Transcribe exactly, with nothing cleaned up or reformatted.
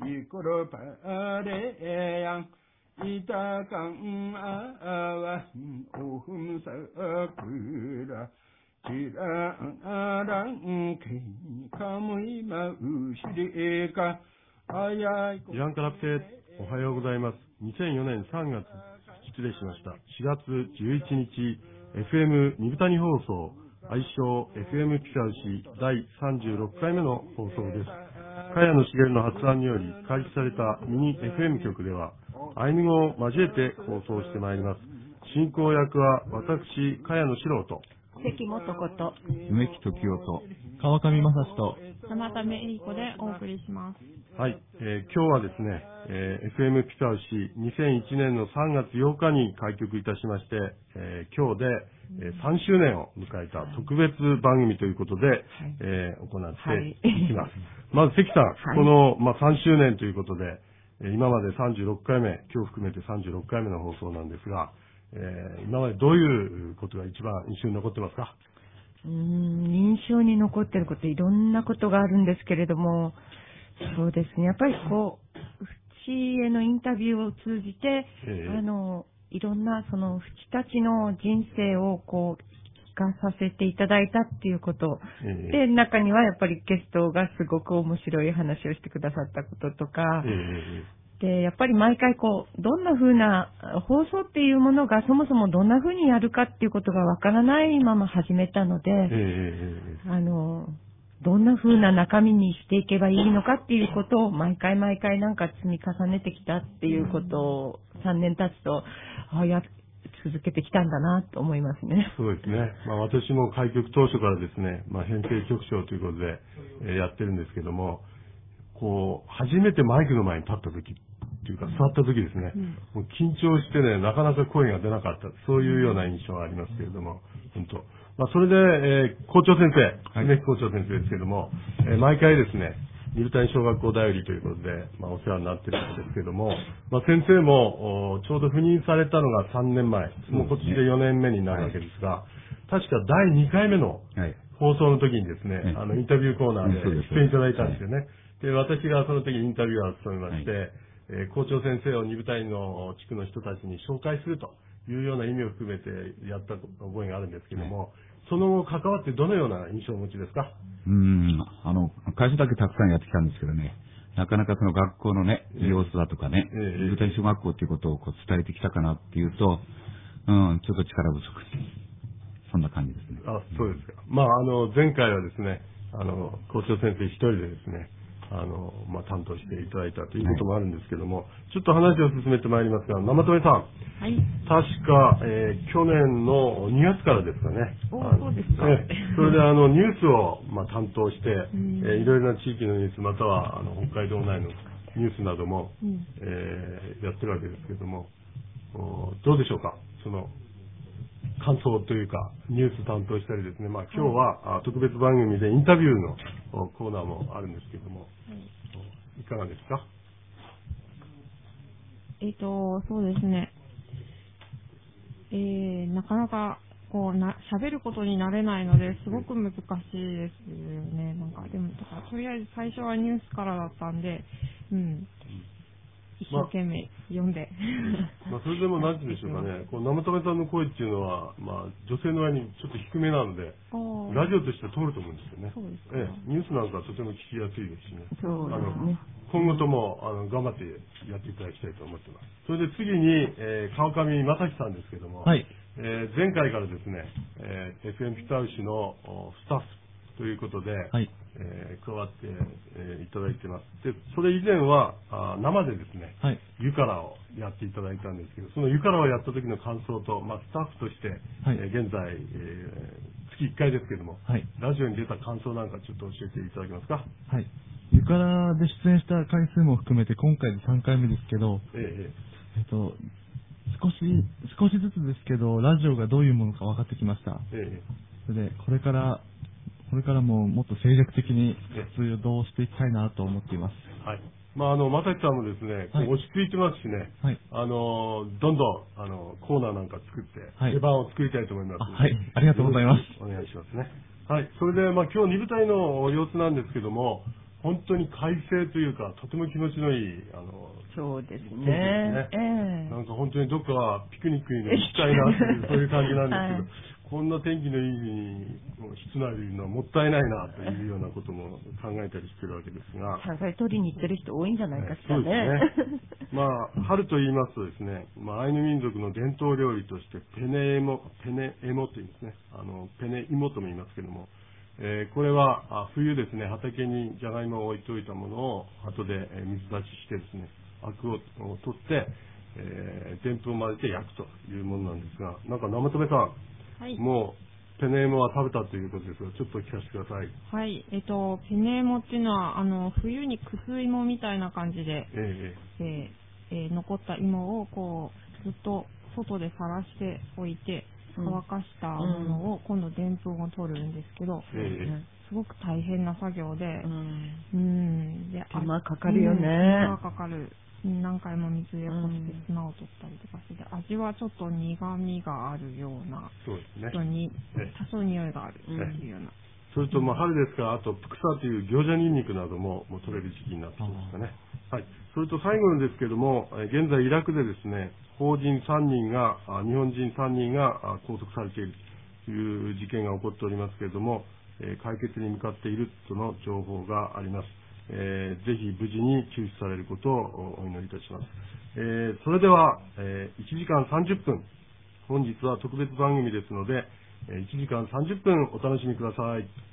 이끌어 바래양 이다강 아와 오흠사 그라 지라랑 개감의 마우시리가 아야 イランカラプテおはようございます。にせんよねんさんがつ、失礼しました。しがつじゅういちにち、エフエム 二谷放送、愛称 エフエム ピサウシだいさんじゅうろっかいめの放送です。茅野茂の発案により開始されたミニ エフエム 局では、アイヌ語を交えて放送してまいります。進行役は私、茅野史郎と、 関本こと、 梅木時夫と、川上正史と、 生田目恵子でお送りします。 はい、えー、今日はですね、えー、エフエム ピサウシにせんいちねんのさんがつようかに開局いたしまして、えー、今日で、えー、さんしゅうねんを迎えた特別番組ということで、はい、えー、行っていきます。はい、まず関さん、はい、この、まあ、さんしゅうねんということで、今までさんじゅうろっかいめ、今日含めてさんじゅうろっかいめの放送なんですが、えー、今までどういうことが一番印象に残ってますか？ うーん、印象に残っていること、いろんなことがあるんですけれども、そうですね、やっぱりこう、フチへのインタビューを通じて、えー、あの、いろんなそのフチたちの人生をこう、聞かさせていただいたっていうこと、えー、で、中にはやっぱりゲストがすごく面白い話をしてくださったこととか、えー、で、やっぱり毎回こう、どんな風な、放送っていうものがそもそもどんな風にやるかっていうことがわからないまま始めたので、えー、あの、どんな風な中身にしていけばいいのかっていうことを毎回毎回なんか積み重ねてきたっていうことをさんねん経つと、ああ、や、続けてきたんだなと思いますね。 そうですね。まあ私も開局当初からですね、まあ編成局長ということで、えー、やってるんですけども、こう、初めてマイクの前に立った時っていうか座った時ですね、うん、もう緊張してね、なかなか声が出なかった、そういうような印象がありますけれども、本当。まあ、それで、えー、校長先生、梅木校長先生ですけれども、えー、毎回ですね、入谷小学校だよりということで、まあ、お世話になっているんですけれども、まあ、先生も、ちょうど赴任されたのがさんねんまえ、もう今年でよねんめになるわけですが、はい、確かだいにかいめの放送の時にですね、はい、あの、インタビューコーナーで出演いただいたんですよね。はい、で、私がその時インタビュアーを務めまして、はい、えー、校長先生を入谷の地区の人たちに紹介するというような意味を含めてやった覚えがあるんですけども、はい、その後関わってどのような印象をお持ちですか？ うーん、あの、会社だけたくさんやってきたんですけどね、なかなかその学校のね、様子だとかね、入谷小学校っていうことをこう伝えてきたかなっていうと、うん、ちょっと力不足。そんな感じですね。 あ、そうですか。まあ、あの、前回はですね、あの、校長先生一人でですね、あの、まあ、担当していただいたということもあるんですけども、はい、ちょっと話を進めてまいりますが、生留さん。はい。確か、えー、去年のにがつからですかね。 お、そうですか。 えそれで、あの、ニュースを、まあ、担当して、えー、いろいろな地域のニュース、または、あの、北海道内のニュースなども、うん、えー、やってるわけですけども、どうでしょうか、その、感想というか、ニュース担当したりですね、まあ今日は、はい、特別番組でインタビューのコーナーもあるんですけども、はい、いかがですか？ えっと、そうですね。えー、なかなか、こう、な、喋ることになれないので、すごく難しいですよね。なんか、でも、だからとりあえず最初はニュースからだったんで、うん。一生懸命読んで、 まあ、それでも何て言うんでしょうかね、こう生留さんの声っていうのは、まあ、女性の割にちょっと低めなので、ラジオとしては通ると思うんですよね。 そうですか。 ええ、ニュースなんかとても聞きやすいですしね。 そうですね。 あの今後ともあの頑張ってやっていただきたいと思ってます。それで次に、えー、川上正樹さんですけども、はい、えー、前回からですね、えー、エフエム ピサウシのスタッフということで、はい、えー、加わって、えー、いただいてます。で、それ以前はあ生でですね、はい、ユカラをやっていただいたんですけど、そのユカラをやった時の感想と、まあ、スタッフとして、はい、えー、現在、えー、月いっかいですけども、はい、ラジオに出た感想なんかちょっと教えていただけますか？ はい。ユカラで出演した回数も含めて今回でさんかいめですけど、えええっと、少し、少しずつですけど、ラジオがどういうものか分かってきました。ええ、それで、これから、これからももっと精力的に活動していきたいなと思っています。 はい。まあ、あの、まさきさんもですね、はい、落ち着いてますしね、はい、あの、どんどん、あの、コーナーなんか作って、はい、出番を作りたいと思いますので、 はい、ありがとうございます。 お願いしますね。はい。それで、まあ、今日に部隊の様子なんですけども、 本当に快晴というか、とても気持ちのいい、あの、 そうですね。 ねええ、なんか本当にどっかピクニックに行きたいなっていう、そういう感じなんですけど、はい、こんな天気のいい日に室内でいるのはもったいないなというようなことも考えたりしてるわけですが。 山菜取りに行ってる人多いんじゃないかしらね。 そうですね。まあ、春と言いますとですね、まあ、アイヌ民族の伝統料理として、ペネエモ、ペネエモと言うんですね。あの、ペネイモとも言いますけども、えー、これはあ冬ですね、畑にじゃがいもを置いておいたものを後で水出ししてですね、アクを取って、えー、でんぷんを混ぜて焼くというものなんですが、なんか生留さん、はい、もうペネエモは食べたということですが、ちょっと聞かせてください。 はい、えっと、ペネエモっていうのは、あの、冬にくす芋みたいな感じで、えーえーえー、残った芋をこう、ずっと外でさらしておいて、乾かしたものを今度でんぷんを取るんですけど、うん、すごく大変な作業で、うん、うんで手間かかるよね。 うん、手間かかる。何回も水でこして砂を取ったりとかして、味はちょっと苦味があるような、 そうですね、 人に多少匂いがあるっていうような。 それと、まあ、春ですから、あと、プクサという餃子ニンニクなどももう取れる時期になってきましたね。はい。それと最後にですけども、現在イラクでですね、邦人さんにんが、日本人さんにんが拘束されているという事件が起こっておりますけれども、解決に向かっているとの情報があります。えー、ぜひ無事に救出されることをお祈りいたします。えー、それでは、えー、いちじかんさんじゅっぷん、本日は特別番組ですので、いちじかんさんじゅっぷんお楽しみください。